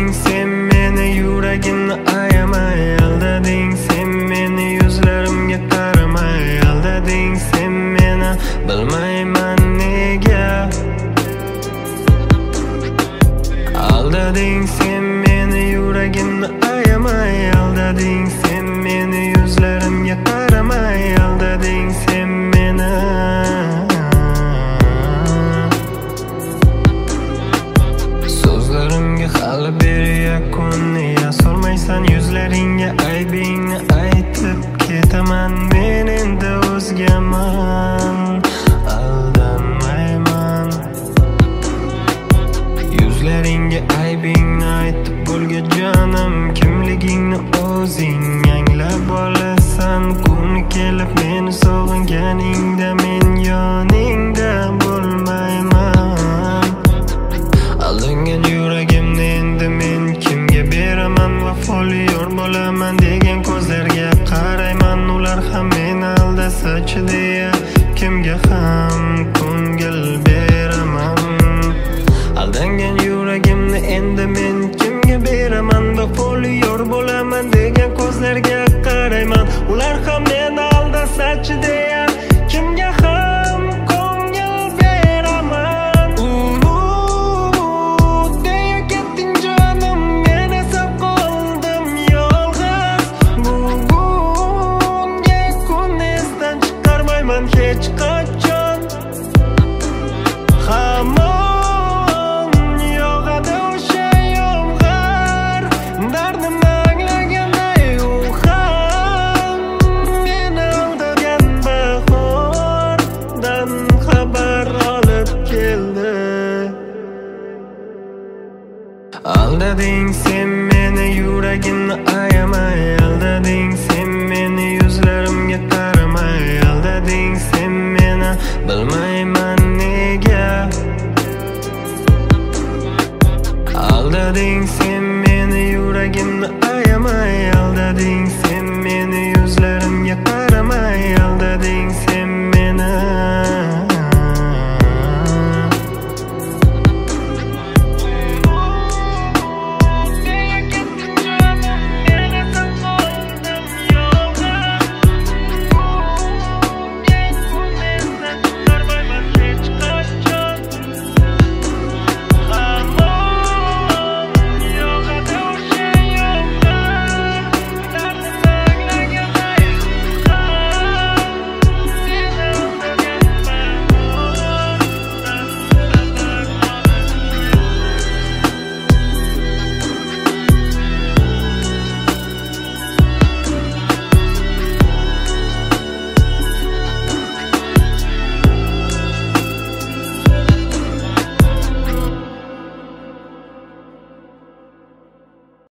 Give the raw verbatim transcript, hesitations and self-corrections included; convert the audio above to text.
Aldading sen meni, yuragimni ayamay. Aldading sen meni, yuzlarimga qaramay. Aldading sen meni, bilmayman nega. Aldading sen meni, yuragimni ayamay. Aldading sen meni, yuzlarimga qaramay. Aldading sen meni. So'zlarimga hali beri yakuni yasolmaysan. Yuzlaringga aybingni aytib ketaman. Men endi o'zgaman, aldanmayman. Yuzlaringga aybingni aytib bo'lga jonim. Kimligingni o'zing anglab olasan. Kuni kelib meni sog'inganingda men yoningda bo'lmayman. Aldangan yuragimni endi men kimga beraman? Vafoli yor bo'laman degan ko'zlarga qarayman. Ular ham meni aldasachi deya kimga ham ko'ngil beraman. Aldangan yuragimni endi men kimga beraman? Vafoli yor bo'laman degan ko'zlarga qarayman. Ular ham meni aldasachi deya kimga ham ko'ngil beraman. Uu deya ketding jonim, men esa qoldim yolg'iz. Bugungi kun esdan chiqarmayman hech qachon. Hamon yog'adi o'sha yomg'ir, dardimni anglaganday u ham meni aldagan bahordan xabar olib keldi. Aldading sen meni, yuragimni ayamay. Aldading sen meni, yuzlarimga qaramay. Aldading sen meni, bilmayman nega. Aldading sen meni, yuragimni ayamay. Aldading sen meni, yuzlarimga qaramay. Aldading